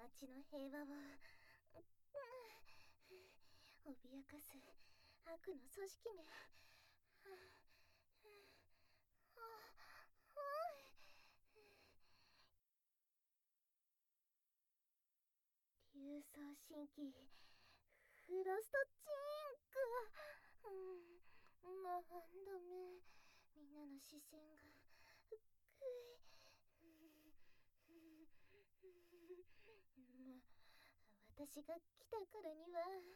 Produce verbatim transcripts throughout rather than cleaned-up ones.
町の平和を、うん、脅かす悪の組織め。竜装神器フロストチンク。うん、まあダメ。みんなの視線がくい、まあ私が来たからには、うん、うん、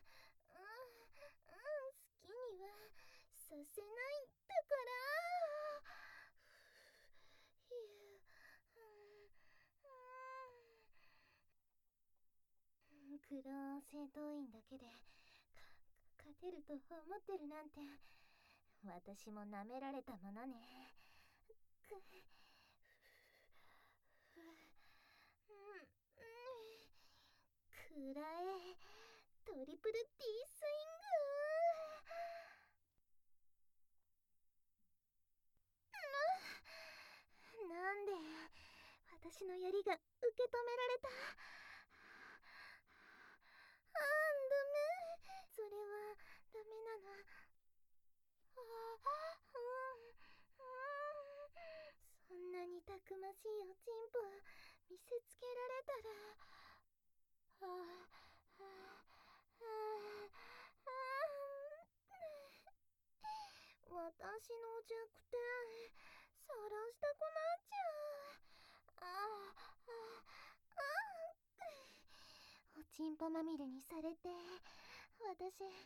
好きにはさせないんだから。ひゅ、うん、クローン戦闘員だけで勝てると思ってるなんて、私も舐められたものね。く、くらえトリプル D スイング。なんで私の槍が受け止められた。あん、ダメ。それはダメなの。あ、うん、うん、そんなにたくましいおちんぽ見せつけられたら、はあ、はあ、はあ、私の弱点さらしたくなっちゃう。ああ、ああ、おちんぽまみれにされて、私、私、いっ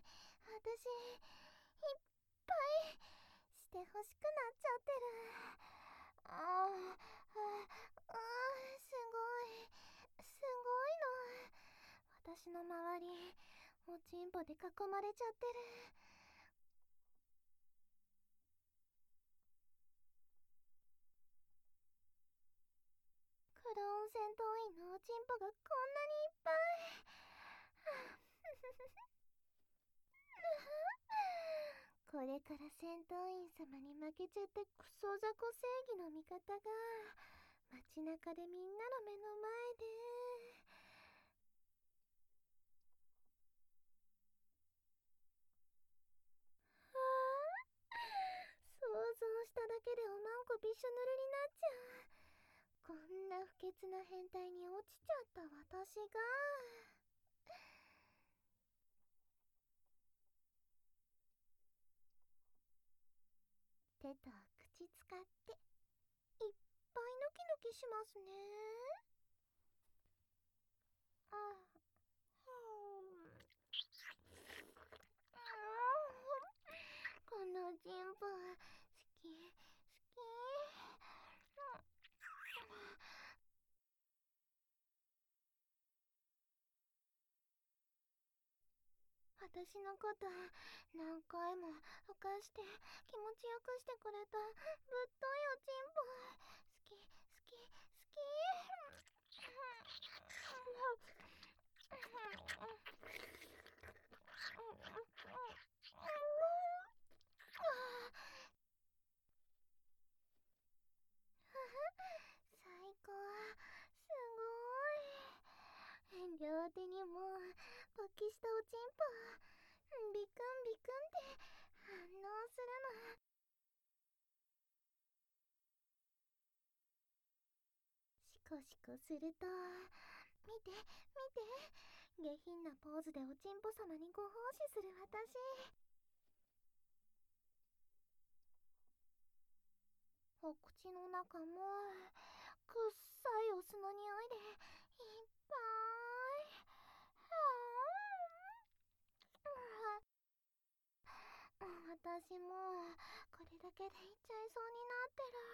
ぱいしてほしくなっちゃってる。ああ、ああ、すごい、すごいの。私の周り、おちんぽで囲まれちゃってる。クローン戦闘員のおちんぽがこんなにいっぱい。これから戦闘員様に負けちゃったクソ雑魚正義の味方が街中でみんなの目の前で、ああ、想像しただけでおまんこびしょ濡れになっちゃう。こんな不潔な変態に落ちちゃった私が。手と口使っていっぱいノキノキしますね。ああ、この人望好き好き。私のこと何回も浮かして気持ちよくしてくれたぶっといおちんぽ好き好き好き。最高、すごい。両手にも勃起したおちんぽビクンビクンって反応するの。シコシコすると、見て見て、下品なポーズでおちんぽ様にご奉仕する私。お口の中もくっさいお酢の匂いでいっぱい。私もこれだけでいっちゃいそうにな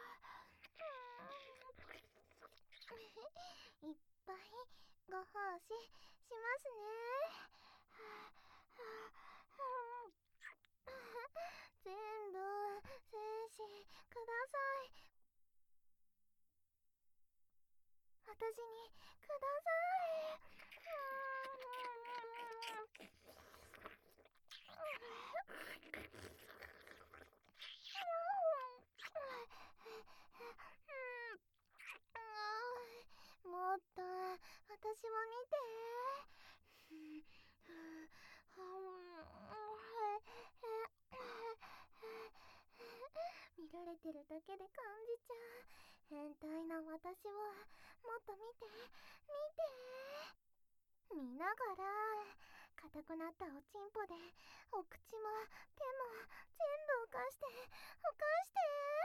ってる。いっぱいご奉仕しますね。全部精子ください。私にください。もっと私を見だけで感じちゃう変態な私をもっと見て見て見ながら硬くなったおちんぽでお口も手も全部浮かして浮かして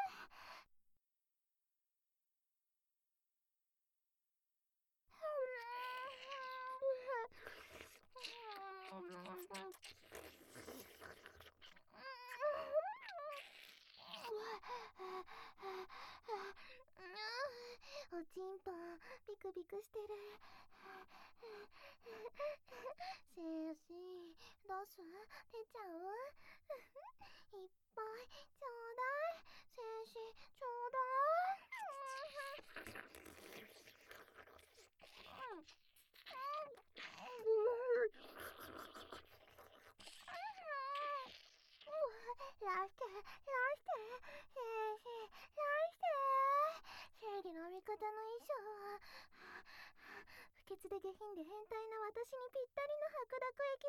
おちんぽビクビクしてる。精子出す出ちゃういっぱいちょうだい精子ちょうだい。出して出して精子出して正義の味方の衣装は不潔で下品で変態な私にぴったりの白濁液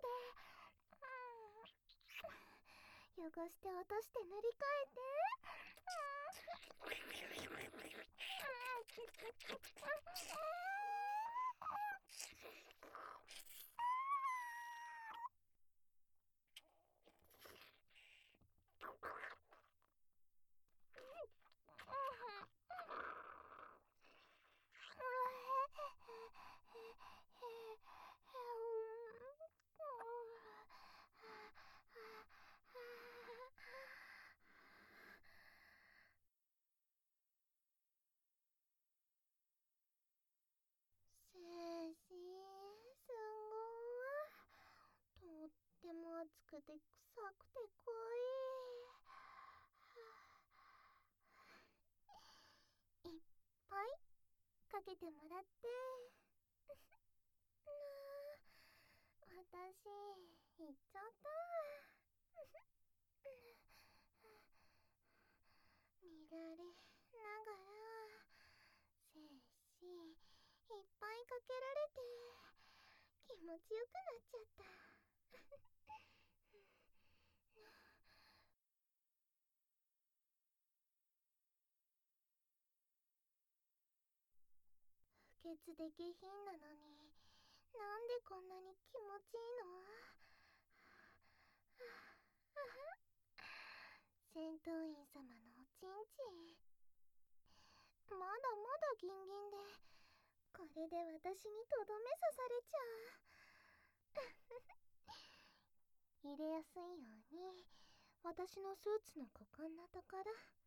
で汚して落として塗り替えて精子すごいとっても熱くて臭くて濃いいっぱいかけてもらってなあ私行っちゃった見られながら精子いっぱいかけられて気持ちよくなっちゃった不潔で下品なのになんでこんなに気持ちいいの戦闘員様のおちんちんまだまだギンギンでこれで私にとどめ刺されちゃう入れやすいように私のスーツの股間のところ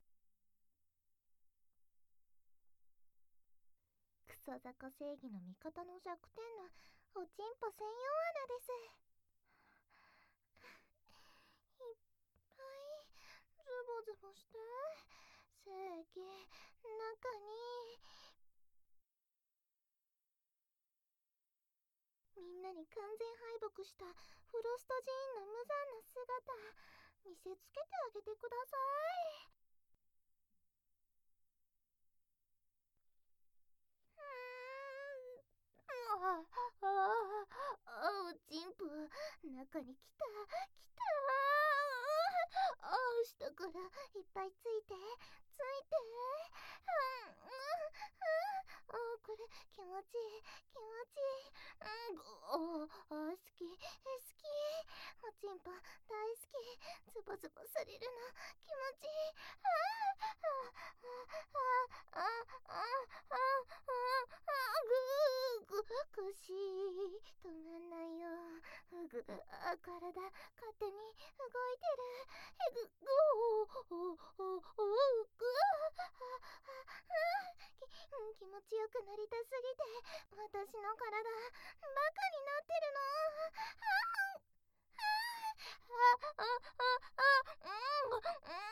クソ雑魚正義の味方の弱点のおちんぽ専用穴ですいっぱいズボズボして正義中にみんなに完全敗北したフロストジーンの無残な姿見せつけてあげてください。うーんあああおちんぽ中に来た来たああ下からいっぱいついてついてうんうんああこれ気持ちいい気持ちいいうんああ好き好きおちんぽ大好きズボズボされるの気持ちいいあああああああああぐーぐ腰止まんないよぐあ体勝手に動いてるえぐぐおおおおぐ気持ちよくなりたすぎて私の体バカになってるのああああうんうん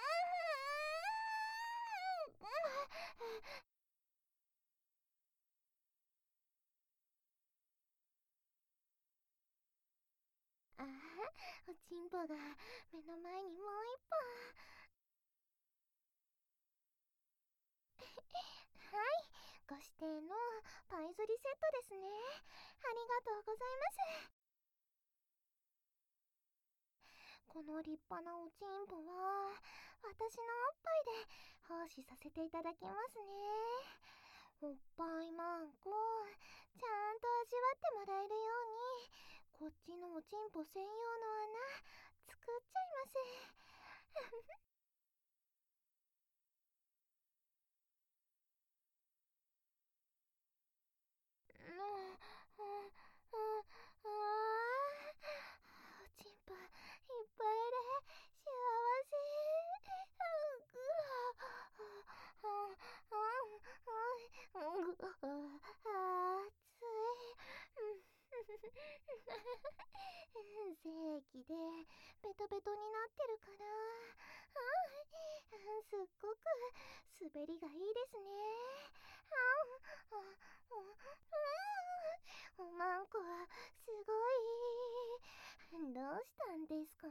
ああおちんぽが目の前にもう一本はいご指定のパイ釣りセットですねありがとうございますこの立派なおちんぽは私のおっぱいで奉仕させていただきますね。おっぱいマンコ、ちゃんと味わってもらえるように、こっちのおちんぽ専用の穴作っちゃいます。うん、うん、うん、うん、おちんぽいっぱいで幸せ。うん、うん、うん、うん、うん、あーつい。精液でベトベトになってるから、うん、すっごく滑りがいいですね。うん、うん、うん、おまんこはすごい。どうしたんですか？うん、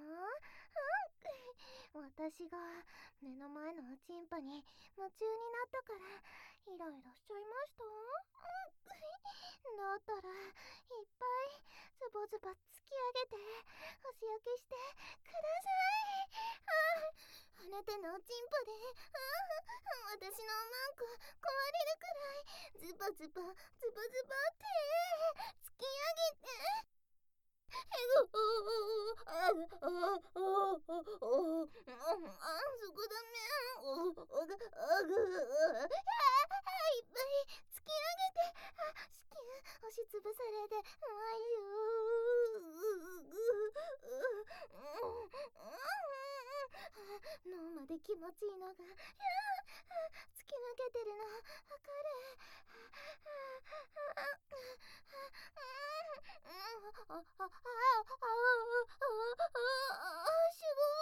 私が目の前のおちんぽに夢中になったからイライラしちゃいました。うん、だったらいっぱいズボズボ突き上げてお仕置きしてください。ああなたのおちんぽで、あ私のおまんこ壊れるくらいズボズボズボズボって突き上げて。えぐああああああそこだめ。おおがあぐあいっぱい突き上げて、あ子宮押しつぶされて、あいう脳まで気持ちいいのが突き抜けてるのわかる。ああああああああす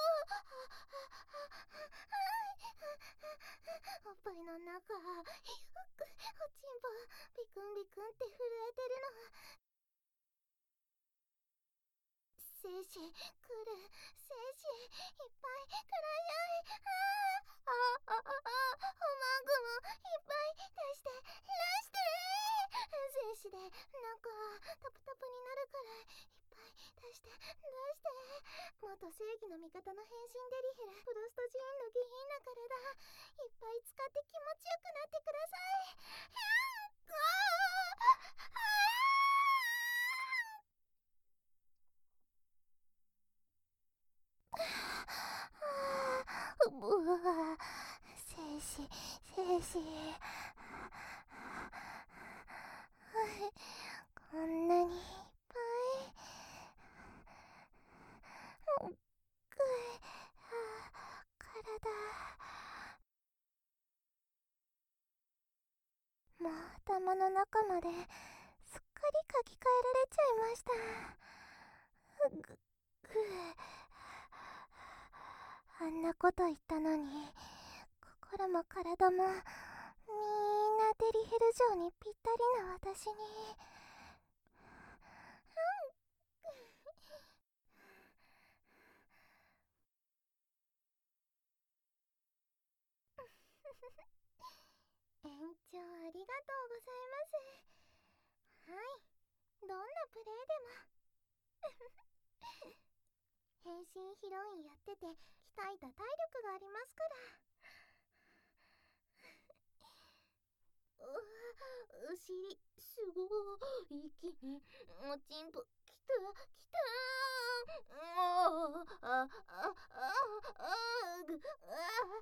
ごい。おっぱいの中おちんぽビクンビクンって震えてるの。精子来る。精子いっぱいください。あああああおまんこもいっぱい出して出して精子でなんかタプタプになるくらいいっぱい出して出して元正義の味方の変身デリヘルプロストジーンの下品な体いっぱい使って気持ちよくなってください。ひゃんあああうわ精子精子こんなにいっぱいくい体もう頭の中まですっかり書き換えられちゃいました。ぐぐあんなこと言ったのに心も体もみんなデリヘル城にぴったりな私に。延長ありがとうございます。はい、どんなプレイでも変身ヒロインやってて鍛えた体力がありますから。お尻すごい一気におちんぽきたきたあああああぐあ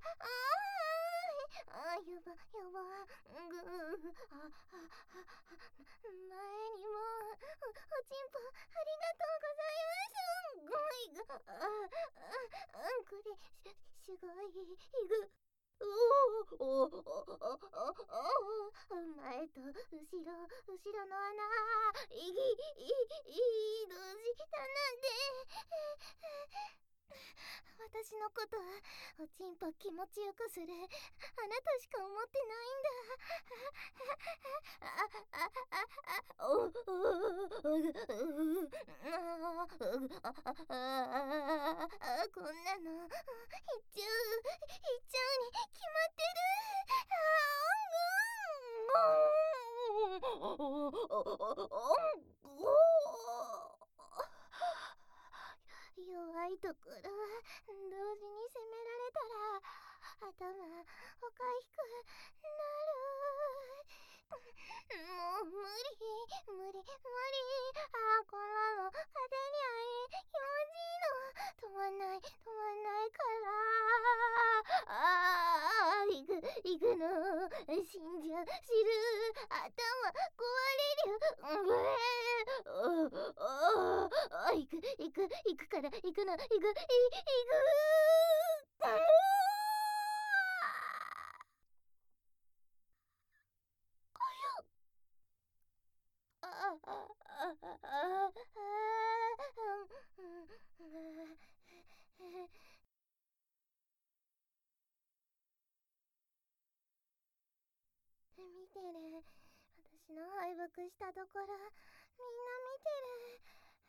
ああやばやばぐああ前にもおちんぽありがとうございます。ごいがああこれすごいぐおおおおおお前と後ろ後ろの穴いぎいいどしたなんで私のことおちんぽ気持ちよくするあなたしか思ってないんだ。あああおおあこんなのいっちゃういっちゃうに決まってる。弱いところ同時に攻められたら頭おあー、こんなの風にあい気持ちいいの。止まんない止まんないから。あー、行く行くの。死んじゃう、知る、頭壊れる。うえー、あああ、行く行く行くから、行くの、行く、い行く。うああああああ見てる。私の敗北したところみんな見てる。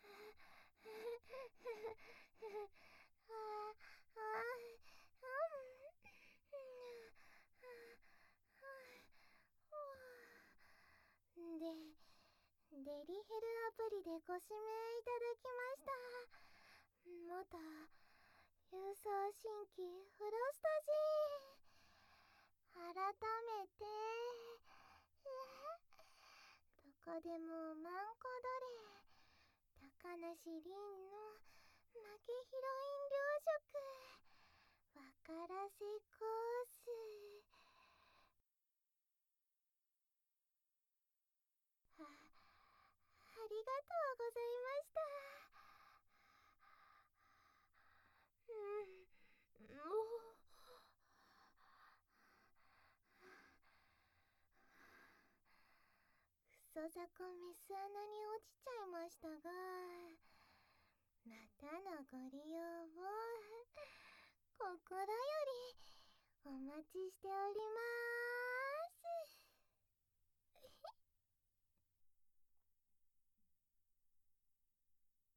ああでデリヘルアプリでご指名いただきました元郵送新規フロスト人。改めてどこでもマンコドレ高梨凛の負けヒロイン糧食わからせコース。あありがとうございました。うん、もうクソザコメス穴に落ちちゃいましたが、またのご利用を心よりお待ちしております。